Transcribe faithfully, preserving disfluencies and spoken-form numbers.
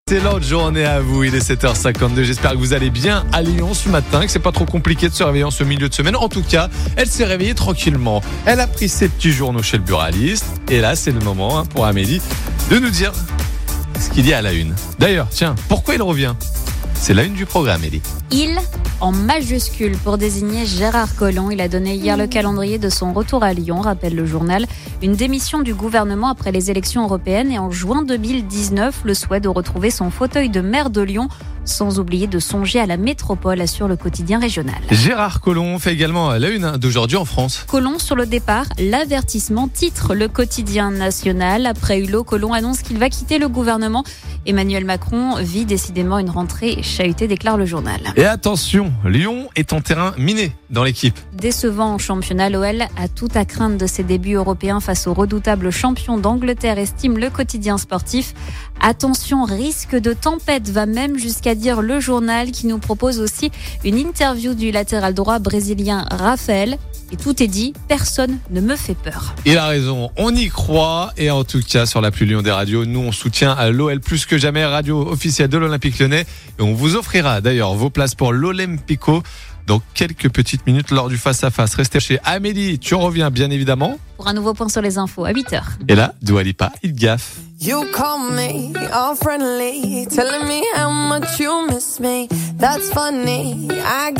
Excellente journée à vous, il est sept heures cinquante-deux, j'espère que vous allez bien à Lyon ce matin, que c'est pas trop compliqué de se réveiller en ce milieu de semaine. En tout cas, elle s'est réveillée tranquillement, elle a pris ses petits journaux chez le buraliste et là c'est le moment hein, pour Amélie de nous dire ce qu'il y a à la une. D'ailleurs, tiens, pourquoi il revient ? C'est la une du programme, Amélie. Il, en majuscule, pour désigner Gérard Collomb. Il a donné hier le calendrier de son retour à Lyon, rappelle le journal. Une démission du gouvernement après les élections européennes et en juin deux mille dix-neuf, le souhait de retrouver son fauteuil de maire de Lyon, sans oublier de songer à la métropole, assure le quotidien régional. Gérard Collomb fait également la une d'aujourd'hui en France. Collomb sur le départ, l'avertissement, titre le quotidien national. Après Hulot, Collomb annonce qu'il va quitter le gouvernement. Emmanuel Macron vit décidément une rentrée chahutée, déclare le journal. Et attention, Lyon est en terrain miné dans l'équipe. Décevant en championnat, l'O L a tout à craindre de ses débuts européens face au redoutable champion d'Angleterre, estime le quotidien sportif. Attention, risque de tempête, va même jusqu'à dire le journal, qui nous propose aussi une interview du latéral droit brésilien Raphaël. Et tout est dit, personne ne me fait peur. Il a raison, on y croit. Et en tout cas, sur la plus Lyon des radios, nous on soutient l'O L plus que jamais, radio officielle de l'Olympique Lyonnais. Et on vous offrira d'ailleurs vos places pour l'Olympico dans quelques petites minutes lors du face-à-face. Restez chez Amélie, tu reviens bien évidemment. Pour un nouveau point sur les infos à huit heures. Et là, Dua Lipa, il gaffe. You call me all friendly, telling me how much you miss me. That's funny. I